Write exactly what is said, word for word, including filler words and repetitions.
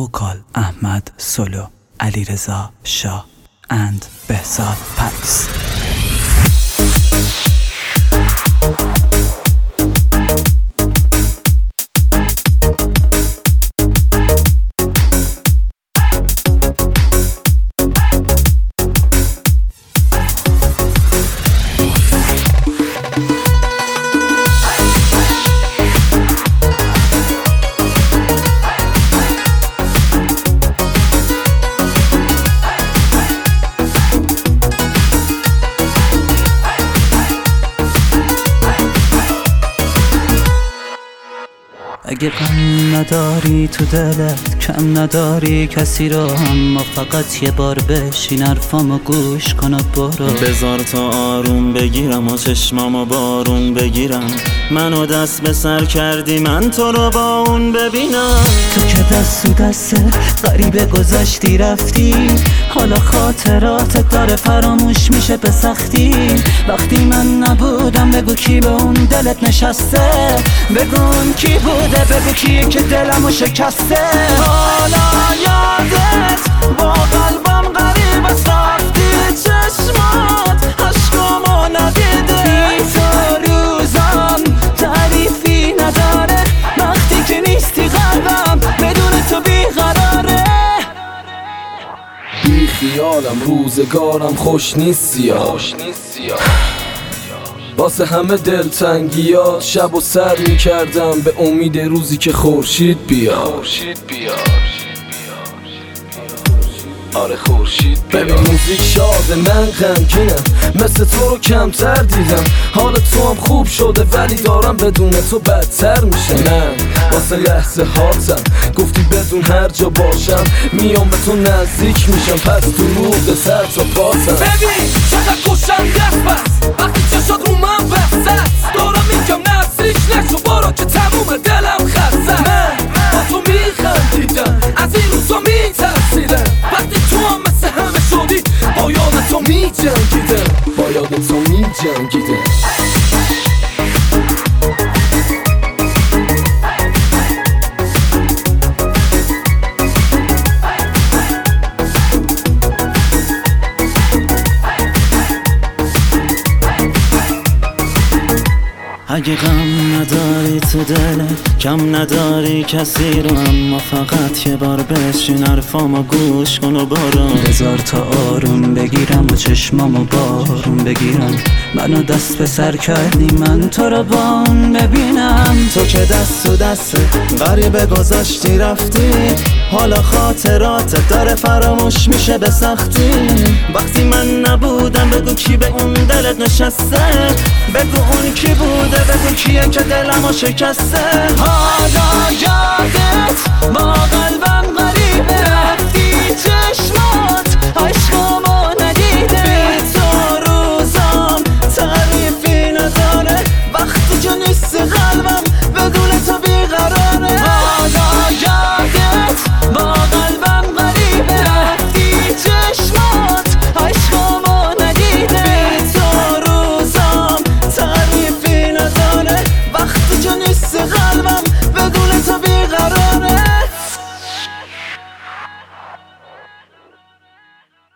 وکال احمد سولو، علیرضا شاه and بهزاد پکس. اگه غم نداری تو دلت، کم نداری کسی رو، اما فقط یه بار بشین حرفامو گوش کن و برو. بذار تا آروم بگیرم و چشمامو بارون بگیرم. منو دست به سر کردی، من تو رو با اون ببینم. تو که دست و دست غریبه گذاشتی رفتی، حالا خاطراتت داره فراموش میشه به سختی. وقتی من نبودم بگو کی به اون دلت نشسته، بگو اون کی بوده، بگو کیه که دلمو شکسته. حالا یادت با قلبم غریب است، رفتی چشمات عشقامو ندیده. بی تو روزم تعریفی نداره، وقتی که نیستی قلبم بدون تو بیقراره. بی خیالم روزگارم خوش نیستیا، واسه همه دلتنگیات شب و سر میکردم به امید روزی که خورشید بیاد. آره خورشید بیاد. ببین موزیک شاده من غمگینم، مثل تو رو کمتر دیدم. حال تو هم خوب شده ولی دارم بدون تو بدتر میشه. من واسه لحظه هاتم گفتی بدون هر جا باشم میام به تو نزدیک میشم، پس تو روغ سر تا پاتم. ببین چقدر خوشم دست بس وقتی چشات رو من بسست، دارم میگم نزدیک نشو برو که تموم دلم خسته. من با تو میخندیدم، از این روزا میترسیدم، وقتی تو هم مثل همه شدی با یاد تو میجنگیدم، با یاد تو میجنگیدم. اگه غم نداری تو دلت، کم نداری کسی رو، اما فقط یه بار بشین حرفامو گوش کن و برو. بذار تا آروم بگیرم و چشمامو بارون بگیرم. منو دست به سر کردی، من تو رو با اون ببینم. تو که دست و دست غریبه گذاشتی رفتی، حالا خاطراتت داره فراموش میشه به سختی. وقتی من نبودم بگو کی به اون دلت نشسته، بگو اون کی بوده، بگو کیه که دلمو شکسته. حالا